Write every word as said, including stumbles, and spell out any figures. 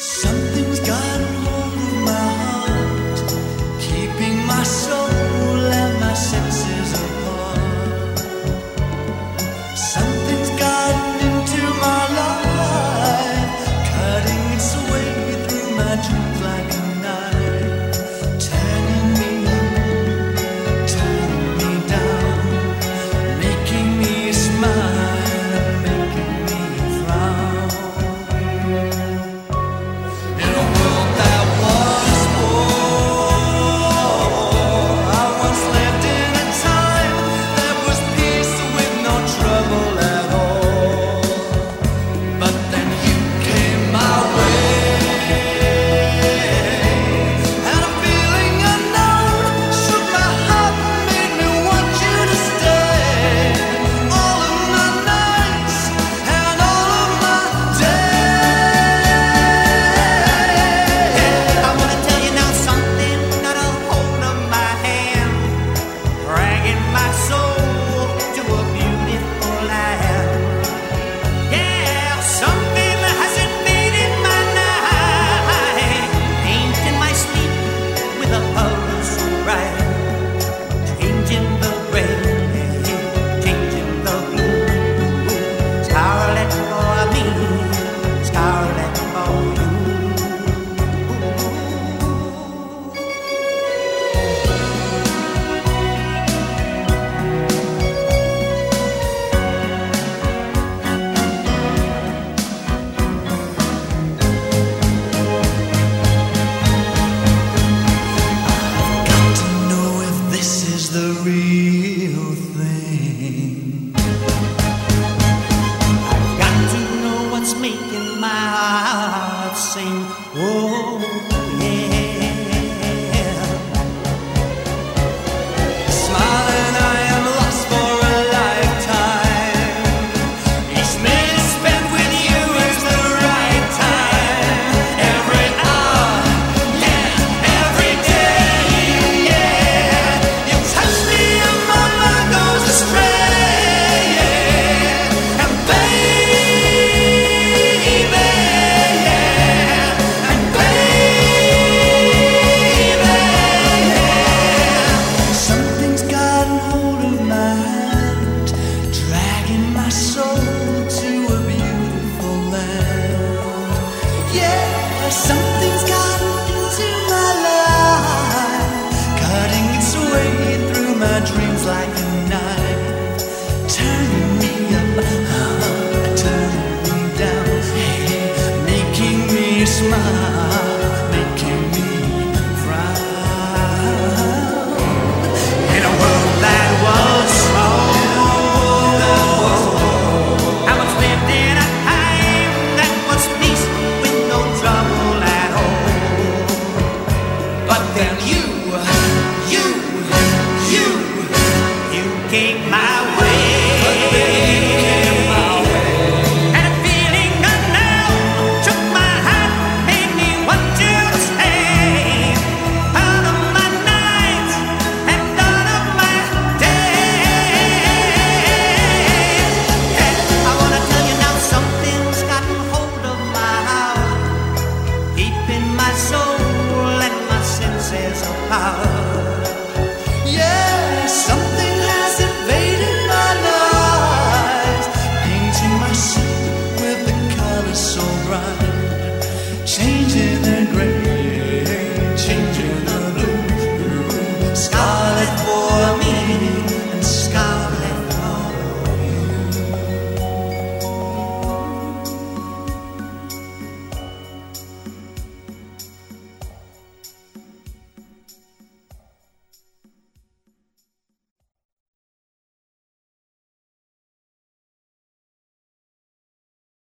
Something's gotten hold of my heart, keeping my soul and my senses apart. Something's gotten into my life, cutting its way through my dreams like a knife, turning me up, turning me down, making me smile and making me frown. In a world that was war, I once lived in a time that was peace with no trouble at all. But then you came my way, and a feeling unknown shook my heart and made me want you to stay. All of my nights and all of my days. I wanna tell you now something, got a hold of my hand, dragging my soul to a beautiful land. Yeah, something has invaded my night, painting my sleep with a color so bright, changing the gray, changing the blue. Scarlet for me, scarlet for you. Got to know if this is the real thing. Got to know what's making my heart sing. Oh, yeah. Smiling, I am lost for a lifetime. Each minute spent with you is the right time. Every hour, yeah, every day, yeah. You touch me and my mind goes astray. And baby, yeah, and baby, yeah. Something's gotten hold of my hand, dragging my soul to a beautiful land. Yeah, something's gotten into my life, cutting its way through my dreams like a knife, turning me up, uh, turning me down, hey, making me smile.